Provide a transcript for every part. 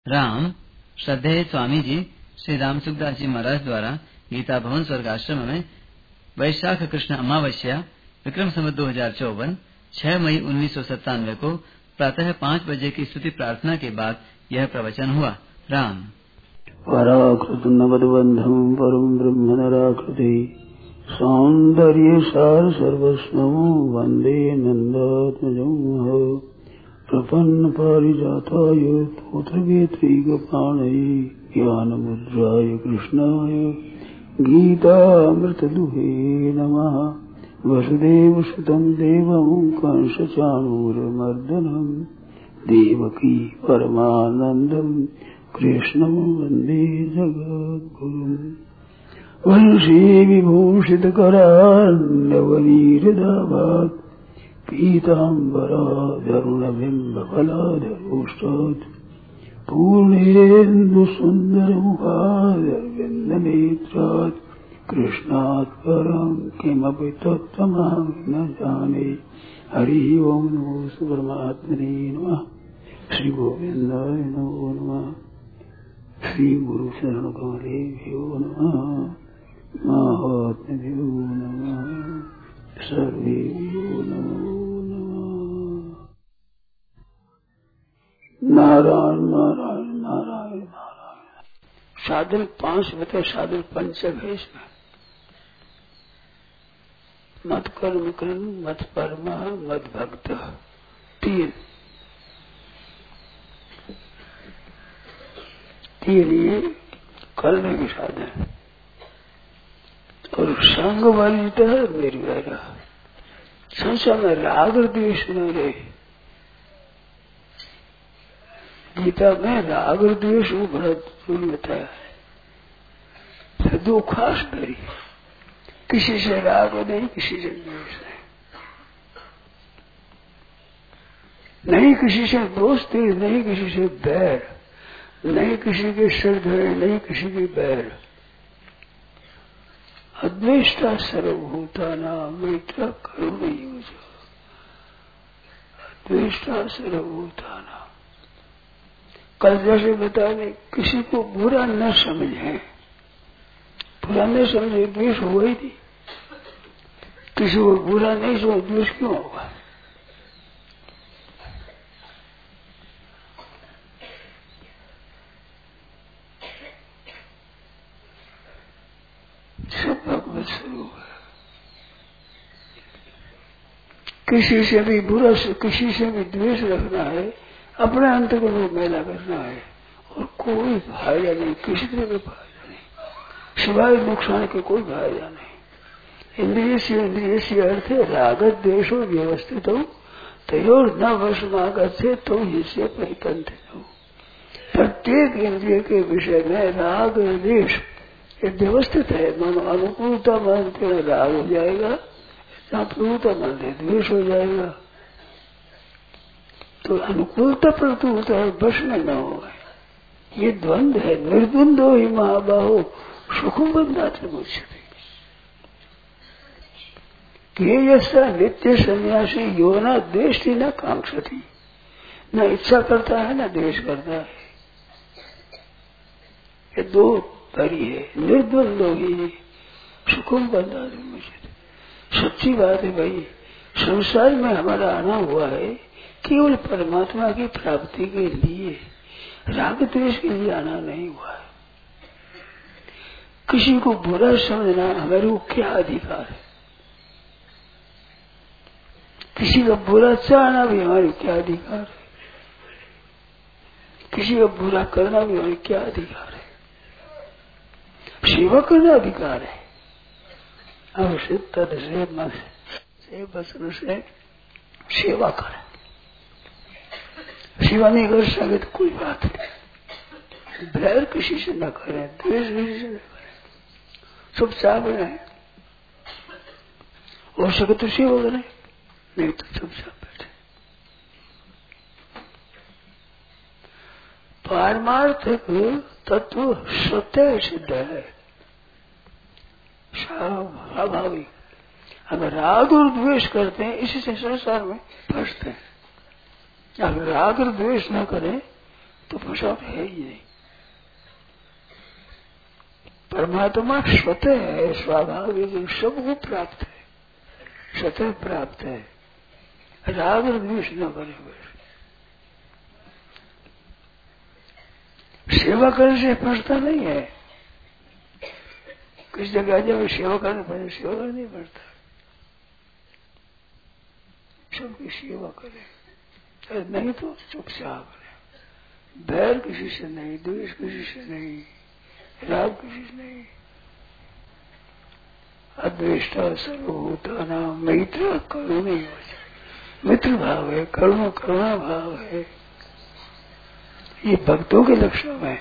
राम श्रद्धेय स्वामी जी श्री राम सुखदास जी महाराज द्वारा गीता भवन स्वर्ग आश्रम में वैशाख कृष्ण अमावस्या विक्रम संवत 2054 6 मई 1997 को प्रातः 5 बजे की स्तुति प्रार्थना के बाद यह प्रवचन हुआ। राम पराकृत नवद्बंधम परम ब्रह्म नराकृति सौंदर्य सार सर्वस्वं वंदे नंदात्मजं प्रपन्न पारिजाताय तोत्रवेत्रैकपाणये ज्ञानमुद्राय कृष्णाय गीतामृतदुहे नमः। वसुदेवसुतं देवं कंसचाणूरमर्दनं देवकी परमानन्दं कृष्णं वन्दे जगद्गुरुम्। वंशी विभूषितकरान्नवनीरदाभात् पीताम्बराधरुणबिम्बफलाधरोष्टात् पूर्णेन्दुसुन्दरमुखादरविन्दनेत्रात् कृष्णात् परं किमपि तत्त्वमहं न जाने। हरिः ओम् नमो परमात्मने नमः। श्री गोविन्दाय नमो नमः। श्री गुरु शरण कमलेभ्यो नमः। महात्म्यो नमः। सर्वेभ्यो नमो नमः। नारायण नारायण नारायण नारायण। साधन 5 बते साधन पंचभेश में मत कर्म कर्म मत परमा मत भक्त 3 ये करने के साधन। और संग वाली तो है मेरी वैरा संसार में राग द्वेष न रहे। गीता में राग द्वेष को बड़ा जरूर बताया है। 2 खास डरी, किसी से राग नहीं, किसी से द्वेष नहीं, किसी से दोस्ती नहीं, किसी से बैर नहीं, किसी के सिर धरे नहीं, किसी की बैर। अद्वेष्टा सर्वभूतानां मैत्र करुणयोज। अद्वेष्टा सर्वभूतानां। कल जैसे बताने किसी को बुरा न समझे, बुरा नहीं समझे द्वेष हुआ ही नहीं। किसी को बुरा नहीं समझे द्वेष क्यों होगा? सब भगवत स्वरूप है। किसी से भी बुरा किसी से भी द्वेष रखना है, अपने अंतर्गुण को मैला करना है और कोई फायदा नहीं, किसी तरह का फायदा नहीं, सिवाय नुकसान के कोई फायदा नहीं। इंद्रिय से अर्थ है रागत द्वेषो व्यवस्थित हो तयोर न वशमागत से तो हिस्से परिपंथित हो। प्रत्येक इंद्रिय के विषय में राग द्वेष ये व्यवस्थित है। मानो अनुकूलता मानते राग हो जाएगा, प्रतिकूलता मानते द्वेष हो जाएगा। तो अनुकूलता प्रतिकूलता वश में न होगा। ये द्वंद्व है। निर्द्वंदो ही महाबाहो सुखम बंधाते मुझसे। ऐसा नित्य सन्यासी योना द्वेष्टि न कांक्षति। न इच्छा करता है न द्वेष करता है। ये 2 परी है। निर्द्वंदो ही सुखम बंधाते मुझसे। सच्ची बात है भाई, संसार में हमारा आना हुआ है केवल परमात्मा की प्राप्ति के लिए, राग द्वेष के लिए आना नहीं हुआ है। किसी को बुरा समझना हमारे को क्या अधिकार है? किसी का बुरा चाहना भी हमारे क्या अधिकार है? किसी का बुरा करना भी हमारे क्या अधिकार है? सेवा करना अधिकार है। अवश्य तद से मन से वचन से सेवा करें। सेवा नहीं कर सके तो कोई बात नहीं। बैर किसी से न करें, द्वेष किसी से न करें, चुपचाप रहें। हो सके तो सेवा करें, नहीं तो चुपचाप बैठे। पारमार्थिक तत्व स्वतः सिद्ध है, स्वाभाविक। अगर राग और द्वेष करते हैं इसी से संसार में फंसते हैं। अगर राग और द्वेष न करें तो फसाद है ही नहीं। परमात्मा स्वतः है, स्वाभाविक सबको प्राप्त है, स्वतः प्राप्त है। राग और द्वेष न बने हुए। सेवा करने से फंसता नहीं है। किस जगह जब सेवा करने पड़े, सेवा करना नहीं पड़ता। सबकी सेवा करे, नहीं तो चुपचाप करे। बैर किसी से नहीं, द्वेष किसी से नहीं, राग किसी से नहीं। अद्वेष्टा सर्वभूता नाम मैत्र करुण नहीं हो जाए। मित्र भाव है, करुणा भाव है। ये भक्तों के लक्षण में,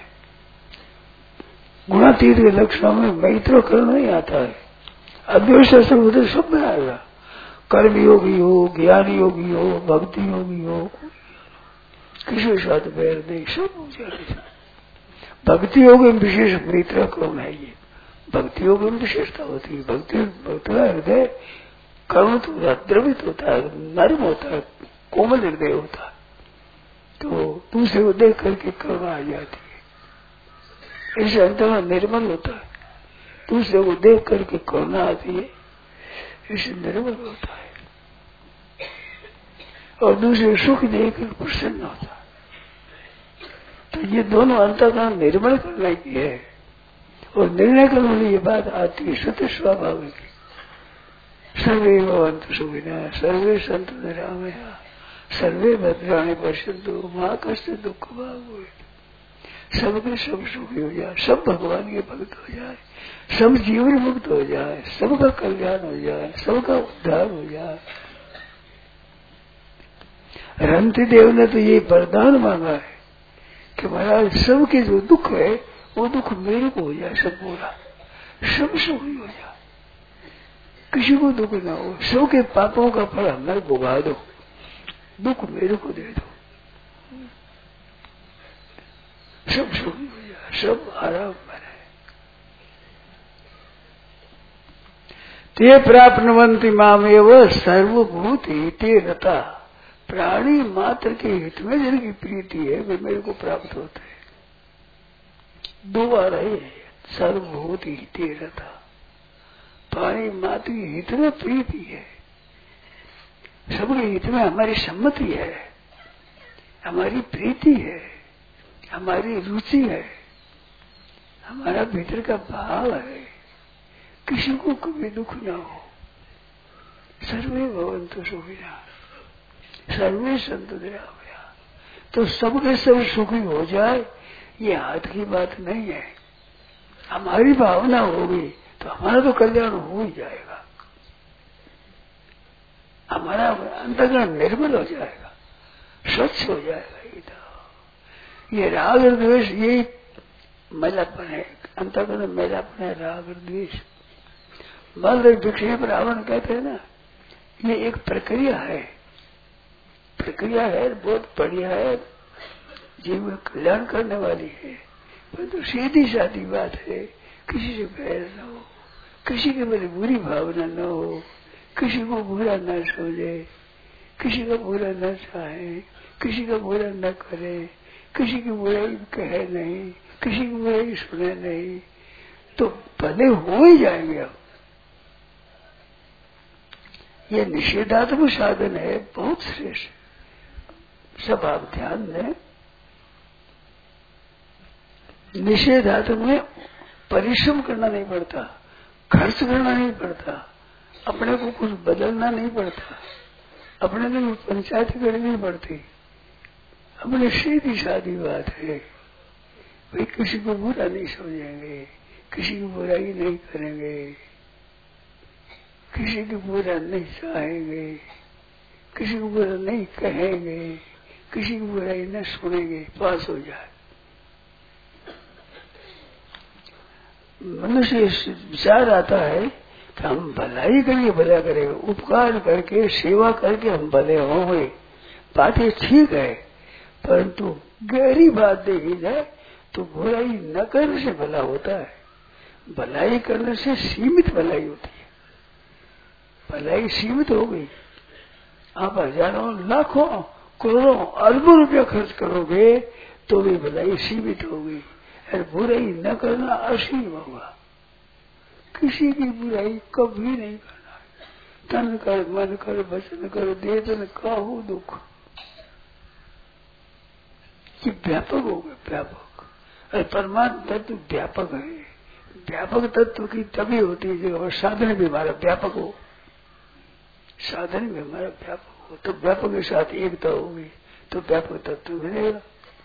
गुणातीत के लक्षणों में मैत्र करुण नहीं आता है। अद्वेष्टा सर्वभूत सब में आएगा। कर्म योगी हो, ज्ञान योगी हो, भक्ति योगी हो, किसी के साथ बैर नहीं, सब हो जाएगा। भक्ति योग में विशेष मैत्र करुण है। ये भक्ति योग में विशेषता होती है। भक्ति का हृदय करुण होता, द्रवित होता है, नर्म होता है, कोमल हृदय होता है। तो दूसरे को देख करके करुणा आ जाती है। ऐसे अंतर्मन निर्मल होता है, दूसरे को देख करके करुणा आती है, इससे निर्मल होता है। और दूसरे सुख देखकर प्रसन्न होता है। तो ये दोनों अंतर्मन निर्मल करने की है। और निर्णय करने वाली ये बात आती है सत्य स्वाभाविक। सर्वे भवन्तु सुखिनः, सर्वे सन्तु निरामयाः, सर्वे भद्राणि पश्यन्तु मा कश्चित् दुःखं भाग् भवेत्। सबके सब सुखी हो जाए, सब भगवान के भक्त हो जाए, सब जीवन मुक्त हो जाए, सबका कल्याण हो जाए, सबका उद्धार हो जाए। रंती देव ने तो ये वरदान मांगा है कि महाराज सबके जो दुख है वो दुख मेरे को हो जाए, सब पूरा, सब सुखी हो जाए, किसी को दुख ना हो। सबके पापों का फल हमें भुगा दो, दुख मेरे को दे दो, सब सुखी हो जाए, सब आराम बने। ते प्राप्नुवन्ति मामेव सर्वभूत हिते रता। प्राणी मात्र के हित में जिनकी प्रीति है वे मेरे को प्राप्त होते हैं। दो बार है सर्वभूत हिते रता। प्राणी मात्र के हित में प्रीति है, सबके हित में हमारी सम्मति है, हमारी प्रीति है, हमारी रुचि है, हमारा भीतर का भाव है, किसी को कभी दुख ना हो। सर्वे भवन्तु सुखिनः, सर्वे सन्तु निरामयाः। तो सबके सब सुखी हो जाए ये हाथ की बात नहीं है। हमारी भावना होगी तो हमारा तो कल्याण हो ही जाएगा, हमारा अंतःकरण निर्मल हो जाएगा, स्वच्छ हो जाएगा। ये राग और द्वेष यही मैलापन है, अंतःकरण मैलापन है, राग और द्वेष। मल विक्षेप रावण कहते हैं ना, ये एक प्रक्रिया है, प्रक्रिया है, बहुत बढ़िया है, जीव का कल्याण करने वाली है। परंतु तो सीधी सादी बात है, किसी से बैर न हो, किसी के मेरी बुरी भावना न हो, किसी को बुरा न सोचे, किसी का बुरा न चाहे, किसी का बुरा न करे, किसी की बुराई कहे नहीं, किसी की बुराई सुने नहीं, तो भले हो ही जाएंगे। अब ये निषेधात्मक साधन है, बहुत श्रेष्ठ। सब आप ध्यान दें, निषेधात्मक में परिश्रम करना नहीं पड़ता, खर्च करना नहीं पड़ता, अपने को कुछ बदलना नहीं पड़ता, अपने को पंचायत करनी नहीं पड़ती। अपने सीधी सादी बात है, भाई किसी को बुरा नहीं समझेंगे, किसी की बुराई नहीं करेंगे, किसी की बुरा नहीं चाहेंगे, किसी को बुरा नहीं कहेंगे, किसी की बुराई न सुनेंगे, पास हो जाए। मनुष्य विचार आता है कि हम भलाई करके भला करेंगे, उपकार करके सेवा करके हम भले होंगे, बातें ठीक है, परंतु गहरी बात देखी जाए तो बुराई न करने से भला होता है, भलाई करने से सीमित भलाई होती है। भलाई सीमित हो गई, आप हजारों लाखों करोड़ों अरबों रुपया खर्च करोगे तो भी भलाई सीमित होगी, और बुराई न करना असीम होगा। किसी की बुराई कभी नहीं करना। तन कर, मन कर, वचन कर, देतन काहू दुख, ये व्यापक होगा, व्यापक। और परमात्मा तत्व व्यापक है। व्यापक तत्व की तभी होती है जब साधन भी हमारा व्यापक हो, साधन भी हमारा व्यापक हो, तो व्यापक के साथ एकता होगी तो व्यापक तत्व मिलेगा।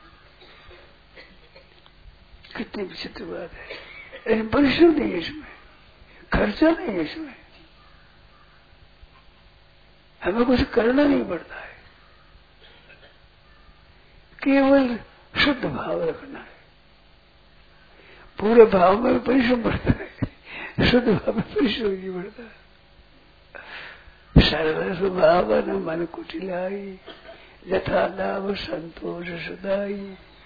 कितनी विचित्र बात है। लेकिन परिश्रम नहीं है इसमें, खर्चा नहीं है इसमें, हमें कुछ करना नहीं पड़ता है, केवल शुद्ध भाव रखना है। पूरे भाव में परिश्रम पड़ता है, शुद्ध भाव में परिश्रम नहीं पड़ता। सरल स्वभाव न मन कुटिलाई, यथा लाभ संतोष सदाई।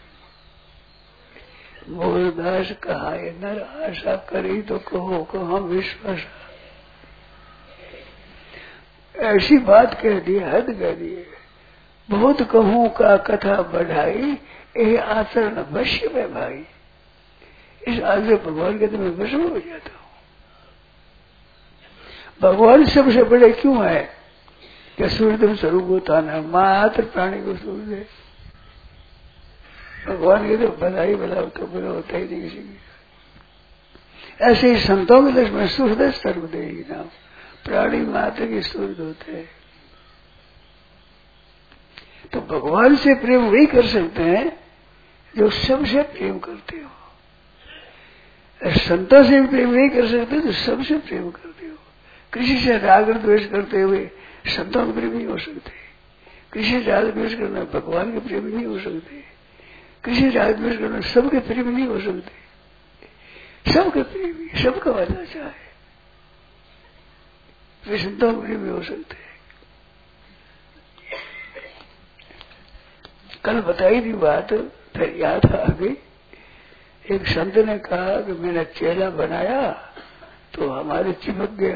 मोरदास कहाए नर आशा करी तो कहो को हम विश्वास। ऐसी बात कह दी, हद कह दी। बहुत कहूं का कथा बढ़ाई, ये आचरण वश्य में भाई। इस आगे भगवान के मैं वश हो जाता हूँ। भगवान सबसे बड़े क्यों है कि सूर्यदेव स्वरूप होता ना, मात्र प्राणी को सूर्य। भगवान के तो भलाई भला तो बुरा होता ही नहीं किसी की। ऐसे ही संतों के दर्शन में सूर्य सर्वदेही नाम, प्राणी मात्र के सूर्य होते हैं। तो भगवान से प्रेम वही कर सकते हैं जो सबसे प्रेम करते हो। संतों से भी प्रेम नहीं कर सकते तो सबसे प्रेम करते हो। किसी से राग द्वेष करते हुए संतों के प्रेम नहीं हो सकते। किसी से राग द्वेष करना भगवान के प्रेम नहीं हो सकते। किसी से राग द्वेष करना सबके प्रेम नहीं हो सकते। सबके प्रेमी, सबका वादा चाहे वे संतों के प्रेम हो सकते हैं। कल बताई थी बात, फिर याद आ गई। एक संत ने कहा कि मैंने चेला बनाया तो हमारे चिपक गया।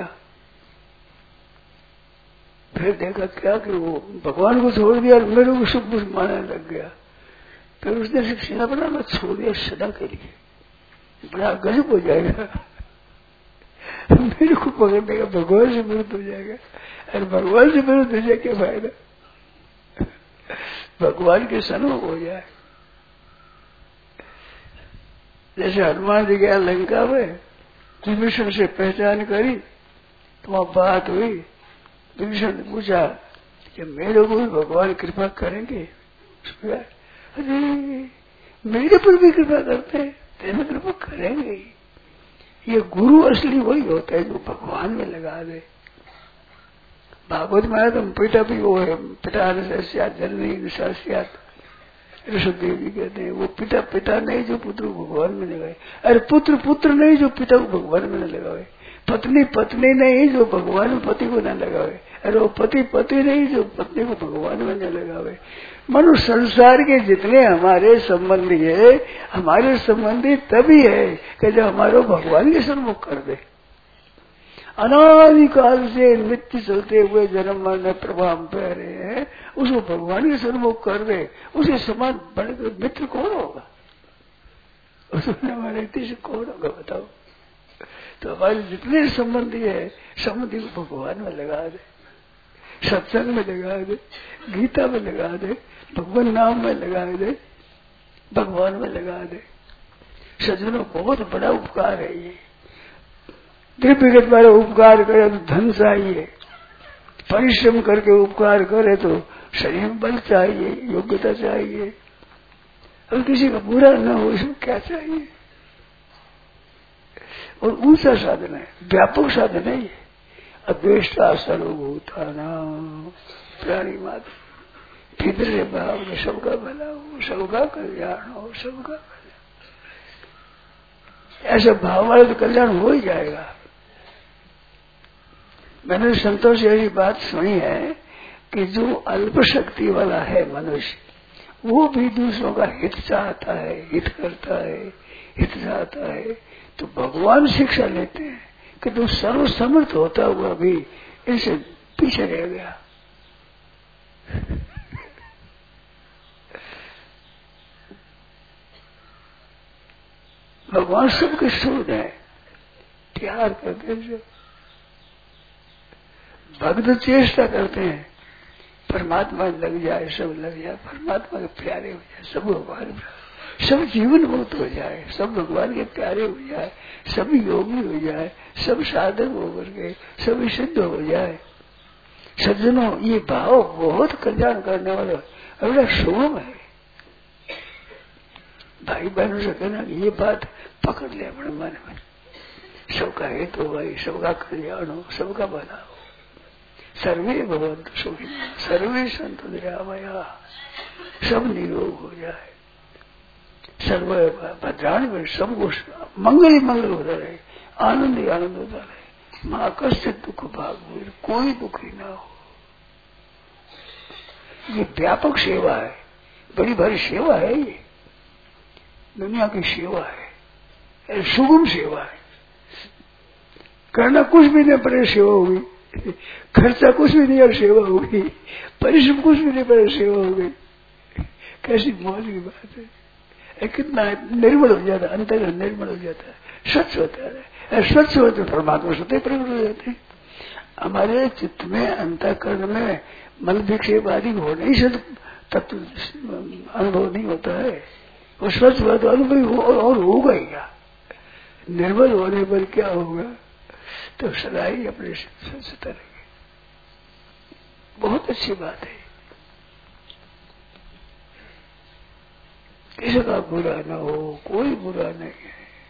फिर देखा क्या कि वो भगवान को छोड़ दिया और मेरे को सब कुछ मानने लग गया। फिर उसने शिक्षा बना मैं छोड़ दिया सदा के लिए, बड़ा गजब हो जाएगा। मेरे को पकड़ने का भगवान से विरुद्ध हो जाएगा। अरे भगवान से विरुद्ध हो जाए क्या फायदा, भगवान के सन्मुख हो जाए। जैसे हनुमान जी गया लंका में, विभीषण से पहचान करी तो वहां बात हुई। विभीषण ने पूछा कि मेरे को भी भगवान कृपा करेंगे? अरे मेरे पर भी कृपा करते हैं, तेरे कृपा करेंगे। ये गुरु असली वही होता है जो भगवान में लगा दे। भागवत में आया तो पिता भी वो है, पिता जननी सात ऋषभदेव जी कहते हैं वो पिता पिता नहीं जो पुत्र को भगवान में लगाए। अरे पुत्र पुत्र नहीं जो पिता को भगवान में न लगावे। पत्नी पत्नी नहीं जो भगवान में पति को न लगावे। अरे वो पति पति नहीं जो पत्नी को भगवान में न लगावे। मनुष्य संसार के जितने हमारे संबंधी है, हमारे संबंधी तभी है कि जब हमारे भगवान के सन्मुख कर दे। अनादिकाल से नित्य चलते हुए जन्म मरण प्रभाव पह रहे हैं, उसको भगवान के सन्मुख कर दे, उसे समान बड़े मित्र कौन होगा? उसमें हमारे से कौन होगा बताओ? तो हमारे जितने संबंधी है, संबंधी को भगवान में लगा दे, सत्संग में लगा दे, गीता में लगा दे, भगवान नाम में लगा दे, भगवान में लगा दे। सज्जनों बहुत बड़ा उपकार है ये। त्रिपिगत वाले उपकार करे तो धन चाहिए, परिश्रम करके उपकार करे तो शरीर में बल चाहिए, योग्यता चाहिए। और किसी का बुरा न हो इसमें क्या चाहिए? और ऊंचा साधन है, व्यापक साधन है ये। अद्वेष्टा सर्वभूतानां प्राणी मात्र भीतर भाव में सबका भला हो, सबका कल्याण हो, सबका कल्याण। ऐसा भाव वाला तो कल्याण हो ही जाएगा। मैंने संतों से ऐसी बात सुनी है कि जो अल्प शक्ति वाला है मनुष्य, वो भी दूसरों का हित चाहता है, हित करता है, हित चाहता है। तो भगवान शिक्षा लेते हैं कि तू सर्वसमर्थ होता हुआ भी इनसे पीछे रह गया। भगवान सबके सूद है, प्यार करते हैं। भक्त चेष्टा करते हैं परमात्मा लग जाए, सब लग जाए, परमात्मा के प्यारे हो जाए, सब भगवान, सब जीवन मुक्त हो जाए, सब भगवान के प्यारे हो जाए, सब योगी हो जाए, सब साधक होकर के सब सिद्ध हो जाए। सज्जनों, ये भाव बहुत कल्याण करने वाला बड़ा शुभ है। भाई बहनों से कहना ये बात पकड़ ले अपने मन में, सबका हित हो भाई, सबका कल्याण हो, सबका भला हो। सर्वे भगवंत सुखिनः सर्वे सन्तु निरामया, सब निरोग हो जाए, सर्व भद्राणि में सबको मंगल ही मंगल होता रहे, आनंद ही आनंद होता रहे, माँ कष्ट दुख भाग हुए, कोई दुखी ना हो। ये व्यापक सेवा है, बड़ी भारी सेवा है, ये दुनिया की सेवा है, सुगम सेवा है। करना कुछ भी नहीं पड़े सेवा होगी, खर्चा कुछ भी नहीं और सेवा होगी, परिश्रम कुछ भी नहीं पड़े सेवा होगी। कैसी मौज की बात है, कितना निर्मल हो जाता है, अंतर निर्मल हो जाता है, स्वच्छ होता है। स्वच्छ होते परमात्मा स्वतः प्रकट हो जाते हैं। हमारे चित्त में अंतःकरण में मल विक्षेप आदि हो नहीं सकता, तत्व अनुभव नहीं होता है। वो स्वच्छ हुआ तो अनुभव हो, और होगा ही क्या। निर्मल होने पर क्या होगा, तो सदा ही अपने स्वच्छता रहेगी। बहुत अच्छी बात है, किसी का बुरा न हो, कोई बुरा नहीं है।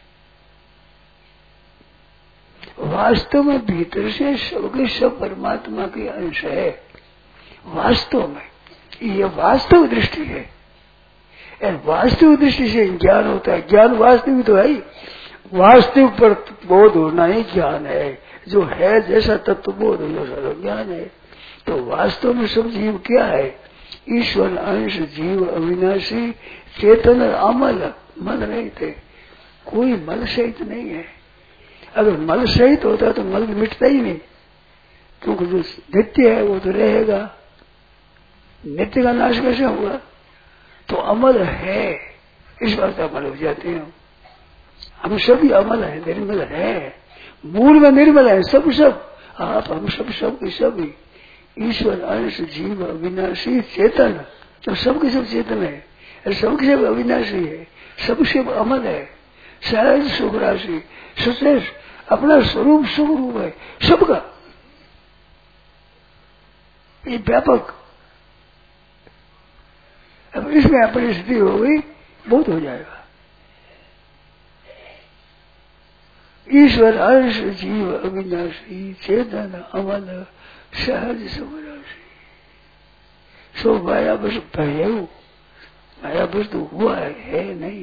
वास्तव में भीतर से सबके सब परमात्मा के अंश है। वास्तव में ये वास्तव दृष्टि है, वास्तविक दृष्टि से ज्ञान होता है। ज्ञान वास्तविक तो है ही, वास्तविक पर बोध होना ही ज्ञान है। जो है जैसा तत्व बोध हो सारा ज्ञान है। तो वास्तव में सब जीव क्या है, ईश्वर अंश, जीव अविनाशी, चेतन, अमल, मल रहित है, कोई मल सहित नहीं है। अगर मल सहित होता तो मल मिटता ही नहीं, क्योंकि जो नित्य है वो तो रहेगा। नित्य का नाश कैसे होगा, तो अमल है, इस बात अमल हो जाते हैं। हम सभी अमल है, निर्मल है, मूल में निर्मल है, सब आप हम सब के सभी ईश्वर अंश, जीव अविनाशी, चेतन, तो सबके सब चेतन है, सबके सब अविनाशी है, सबसे अमल है, सहज सुख राशि, सचेष अपना स्वरूप सुख रूप है सबका। ये व्यापक, अब इसमें अपनी स्थिति हो गई, बहुत हो जाएगा। ईश्वर अंश, जीव अविनाशी, चेतन, अमल, सहज सुख राशि, सो माया बस भयऊ, माया वस्तु हुआ है नहीं।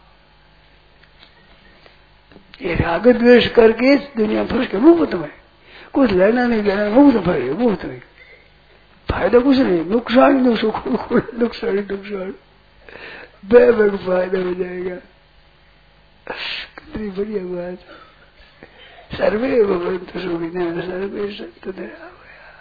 ये राग द्वेष करके दुनिया फंस के मुफ्त में, कुछ लेना नहीं देना, मुफ्त भरे, मुफ्त में फायदा कुछ नहीं, नुकसान ही नुकसान बेबक फायदा हो जाएगा। कितनी बढ़िया बात। सर्वे भगवन्तु सुखिनः सर्वे सन्तु निरामया।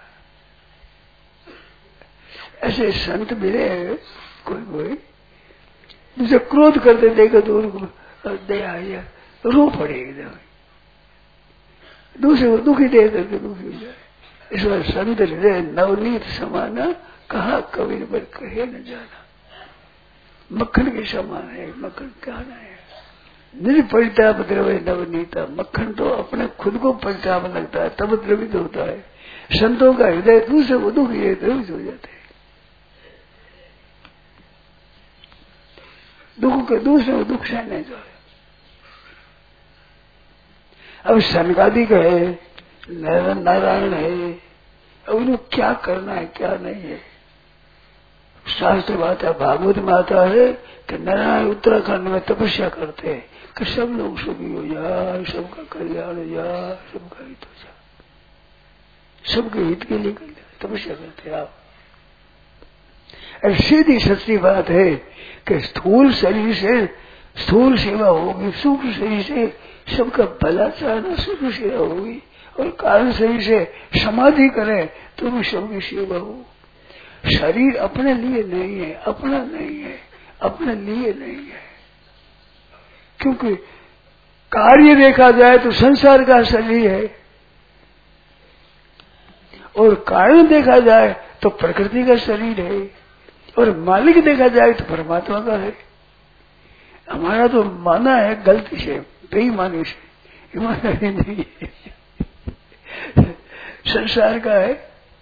ऐसे संत मिले कोई मुझे क्रोध करते देखो तो उनको दया आया, रो पड़े एकदम, दूसरे को दुखी देख करके दुखी हो जाए। इस बार संत हृदय नवनीत समाना, कहा कबीर पर कहे न जाना। मक्खन के समान है, मक्खन कहना है, निर्परिताप द्रव्य नवनीता। मक्खन तो अपने खुद को परिताप लगता है, तब द्रवित होता है। संतों का हृदय दूसरे को दुखी है, द्रवित हो जाते हैं। दुख के दूसरे को दुख सहने जो है। अब सनकादिक है, नारायण है, अब उन्हें क्या करना है क्या नहीं है। शास्त्र में आता है, भागवत में आता है कि नारायण उत्तराखंड में तपस्या करते हैं कि सब लोग सुखी हो जाए, सबका कल्याण हो जाए, सबका हित हो जाए, सबके हित के लिए तपस्या करते हैं आप। सीधी सच्ची बात है कि स्थूल शरीर से स्थूल सेवा होगी, सूक्ष्म शरीर से सबका भला चाहना, सूक्ष्म सेवा होगी, और कारण शरीर से समाधि करें तो भी सबकी सेवा हो। शरीर अपने लिए नहीं है, अपना नहीं है, अपने लिए नहीं है। क्योंकि कार्य देखा जाए तो संसार का शरीर है, और कारण देखा जाए तो प्रकृति का शरीर है, और मालिक देखा जाए तो परमात्मा का है। हमारा तो माना है गलती से, बेईमानी से, ईमानदारी नहीं है। संसार का है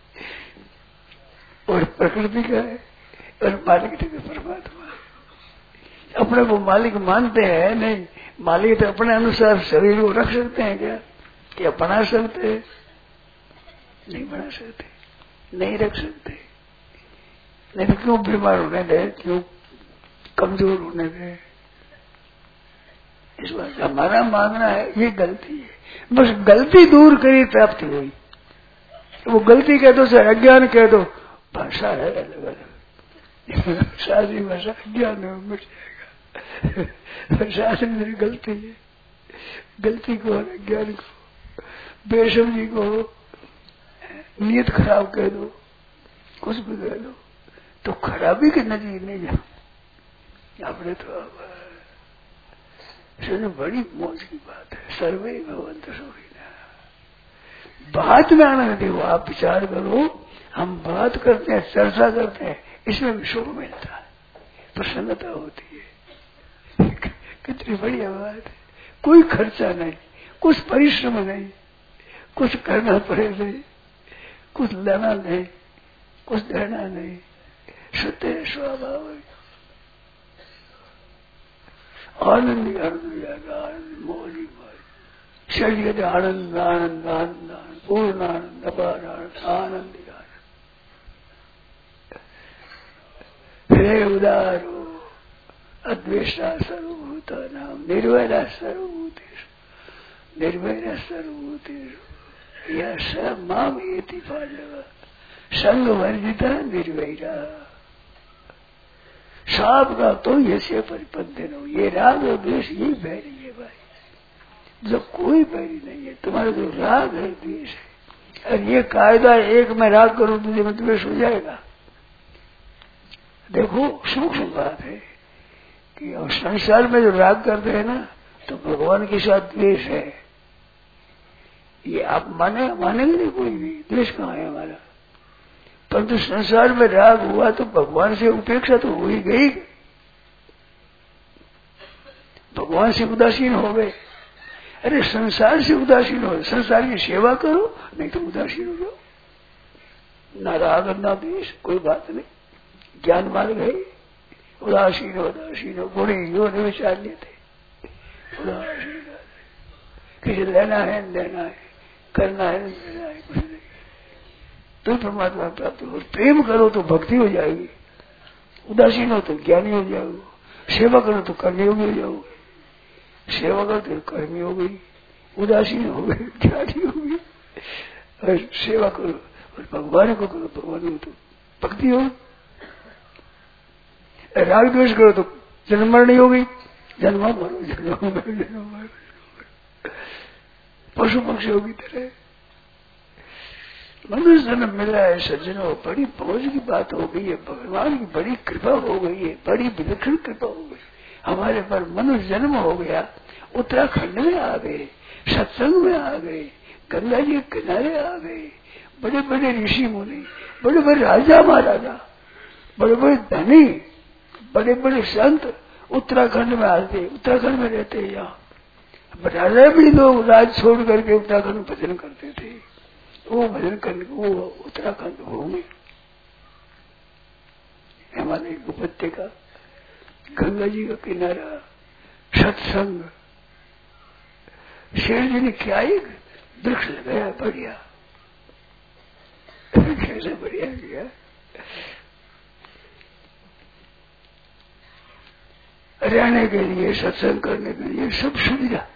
और प्रकृति का है, और मालिक तो परमात्मा है। अपने को मालिक मानते हैं नहीं, मालिक तो अपने अनुसार शरीर को रख सकते हैं क्या बना सकते हैं? नहीं बना सकते, नहीं रख सकते। नहीं तो क्यों बीमार होने दे, क्यों कमजोर होने दे? इस बात हमारा मानना है ये गलती है, बस गलती दूर करी प्राप्ति हुई। वो गलती कह दो चाहे अज्ञान कह दो, भाषा है अलग अलग। शादी भाषा अज्ञान है, मिट जाएगा। शास्त्र मेरी गलती है, गलती को अज्ञान को, बेसमझी को, नियत खराब कह दो, कुछ भी कह दो, तो खराबी के नजदीक नहीं जाओ। आपने तो बड़ी मौज की बात है, सर्वे भगवंत सुखिनः। बात में आनंद देखो, आप विचार करो, हम बात करते हैं, चर्चा करते हैं, इसमें भी सुख मिलता है, प्रसन्नता होती है। कितनी बढ़िया बात है। कोई खर्चा नहीं, कुछ परिश्रम नहीं, कुछ करना पड़े नहीं, कुछ लेना नहीं, कुछ देना नहीं, शुद्ध स्वभाव है। आनंद आनंद मोली मोली शरीर आनंद आनंद आनंद पूर्ण आनंद अपार आनंद आनंद हे उदारो अद्वेषा सर्वभूता नाम निर्वैरा सर्वभूतेषु निर्वैरा सर्वभूतेषु यह स माम एति पांडव संग वर्जिता निर्वैरा। साप का तो यसे परिपंथन हो, ये राग और द्वेष यही बैरी है भाई, जो कोई बैरी नहीं है। तुम्हारा जो राग है द्वेष है, और ये कायदा एक में राग करूं दूसरे में द्वेष हो जाएगा। देखो सूक्ष्म बात है कि संसार में जो राग करते हैं ना, तो भगवान के साथ द्वेष है। ये आप मानेंगे नहीं कोई भी, द्वेष कहाँ है हमारा? परंतु संसार में राग हुआ तो भगवान से उपेक्षा तो हो ही गई, भगवान से उदासीन हो गए। अरे संसार से उदासीन हो, संसार की सेवा करो, नहीं तो उदासीन हो जाओ। ना राग ना द्वेष, कोई बात नहीं, ज्ञान मार्ग है। उदासीन हो गुणी यो विचार्य थे, उदासीन किसी लेना है देना है, करना है देना है, कुछ नहीं, तो परमात्मा प्राप्त हो। प्रेम करो तो भक्ति हो जाएगी, उदासीन हो तो ज्ञानी हो जाओगे, सेवा करो तो कर्मयोगी हो जाओगे, सेवा करो तो कर्मी हो गई, उदासीन हो गए ज्ञानी हो गई, और सेवा करो और भगवान को करो, भगवान को तो भक्ति हो। राग द्वेष करो तो जन्म मरण हो गई, जन्म मरो जन्म मरो, पशु पक्षी होगी तरह। मनुष्य जन्म मिला है सज्जनों, बड़ी मौज की बात हो गई है, भगवान की बड़ी कृपा हो गई है, बड़ी विलक्षण कृपा हो गई हमारे पर। मनुष्य जन्म हो गया, उत्तराखंड में आ गए, सत्संग में आ गए, गंगा जी के किनारे आ गए, बड़े बड़े ऋषि मुनि, बड़े बड़े राजा महाराजा, बड़े बड़े धनी, बड़े बड़े संत उत्तराखंड में आते, उत्तराखंड में रहते हैं। यहाँ राजा भी लोग राज छोड़ करके उत्तराखंड में भजन करते थे। वो भजन करने वो उत्तराखंड भूमि हमारे उपत्यका, गंगा जी का किनारा, सत्संग, शेर जी ने क्या एक वृक्ष लगाया, बढ़िया कैसे बढ़िया किया। रहने के लिए, सत्संग करने के लिए सब सुविधा।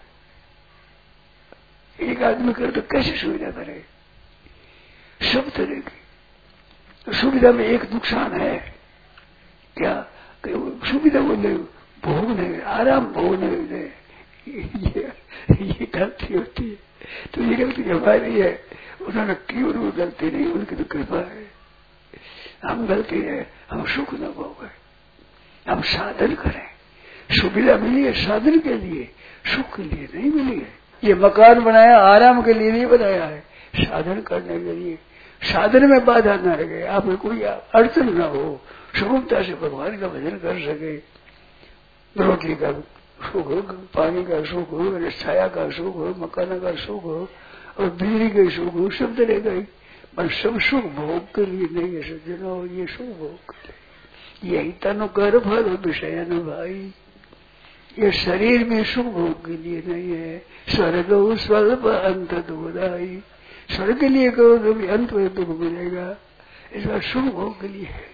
एक आदमी करे तो कैसे सुविधा करे? सब तरह की सुविधा में एक नुकसान है क्या कि सुविधा को ले भोग नहीं, आराम भोग नहीं दे, ये गलती होती है। तो ये गलती हमारी है, उन्होंने की और वो गलती नहीं, उनकी तो कृपा है। हम गलती है, हम सुख न भोगे, हम साधन करें, सुविधा मिली है साधन के लिए, सुख के लिए नहीं मिली है। ये मकान बनाया आराम के लिए नहीं बनाया है, साधन करने के लिए। साधन में बाधा न लगे, आपको कोई अड़चन न हो, सुगमता से भगवान का भजन कर सके। रोटी का सुख हो, पानी का सुख हो, छाया का सुख हो, मकान का सुख हो और बिजली के सुख हो, सब रहेगा ही। पर सब सुख भोग के लिए नहीं है सज्जनों, ये सुख भोग के लिए। यही तनु कर फल विषय न भाई, ये शरीर में सुख भोग के लिए नहीं है। स्वर्ग स्वल्प अंत दुखदाई, स्वर्ग के लिए करो तो भी अंत में दुख मिलेगा, इस बार सुख भोग के लिए है।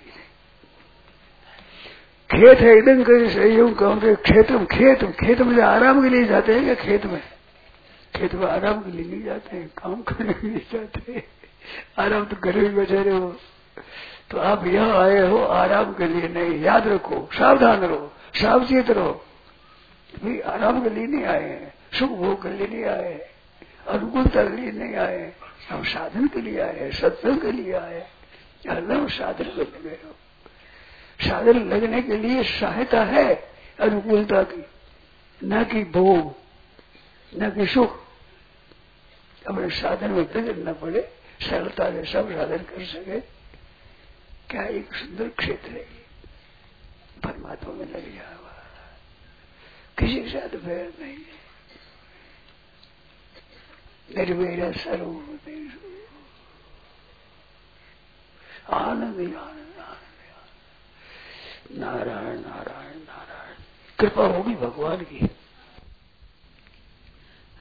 खेत है एकदम कर सहयोग कहूँगे, खेत में आराम के लिए जाते हैं क्या? खेत में आराम के लिए नहीं जाते हैं, काम करने के लिए जाते हैं। आराम तो घर में बैठे रहो। तो आप यहाँ आए हो आराम के लिए नहीं, याद रखो, सावधान रहो, सावचेत रहो। भी आराम के लिए नहीं आए हैं, सुख भोग के लिए नहीं आए हैं, अनुकूलता के लिए नहीं आए हैं, हम साधन के लिए आए हैं, सत्संग के लिए आए हैं। हरदम साधन को लगे रहो। साधन लगने के लिए सहायता है अनुकूलता की, न कि भोग, न कि सुख। अपने साधन में न पड़े, सरलता से सब साधन कर सके। क्या एक सुंदर क्षेत्र है, परमात्मा में लग जाए, किसी के साथ बैर नहीं है। निर्वेरा सर्व आनंद ही आनंद, नारायण नारायण नारायण। कृपा होगी भगवान की।